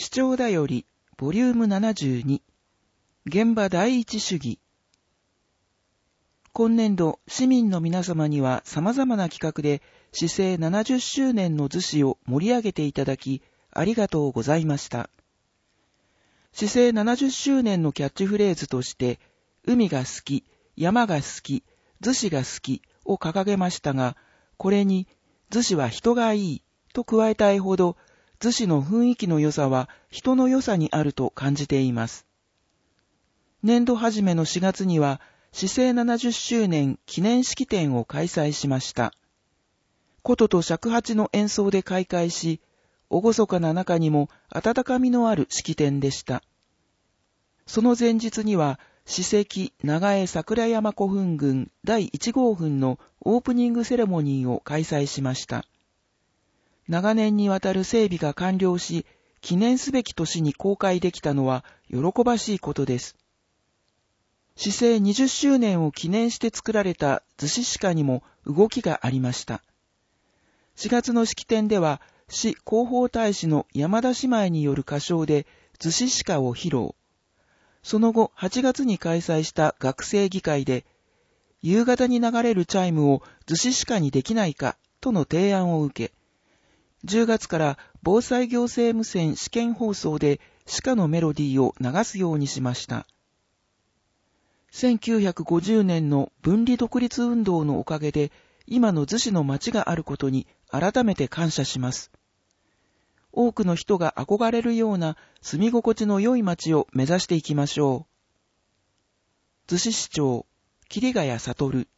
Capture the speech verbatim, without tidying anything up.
市長だより、ボリュームななじゅうに、現場第一主義。今年度、市民の皆様には様々な企画で、市政ななじゅっしゅうねんの図誌を盛り上げていただき、ありがとうございました。市政ななじゅっしゅうねんのキャッチフレーズとして、海が好き、山が好き、逗子が好きを掲げましたが、これに、逗子は人がいいと加えたいほど、逗子の雰囲気の良さは人の良さにあると感じています。年度初めのしがつには、市政ななじゅっしゅうねん記念式典を開催しました。琴と尺八の演奏で開会し、厳かな中にも温かみのある式典でした。その前日には、史跡長江桜山古墳群だいいち号墳のオープニングセレモニーを開催しました。長年にわたる整備が完了し、記念すべき年に公開できたのは喜ばしいことです。市政にじゅっしゅうねんを記念して作られた逗子鹿にも動きがありました。しがつの式典では、市広報大使の山田姉妹による歌唱で逗子鹿を披露。その後、はちがつに開催した学生議会で、夕方に流れるチャイムを逗子鹿にできないかとの提案を受け、じゅうがつから防災行政無線試験放送で鹿のメロディーを流すようにしました。せんきゅうひゃくごじゅうねんの分離独立運動のおかげで、今の逗子の町があることに改めて感謝します。多くの人が憧れるような住み心地の良い町を目指していきましょう。逗子市長、桐ヶ谷悟。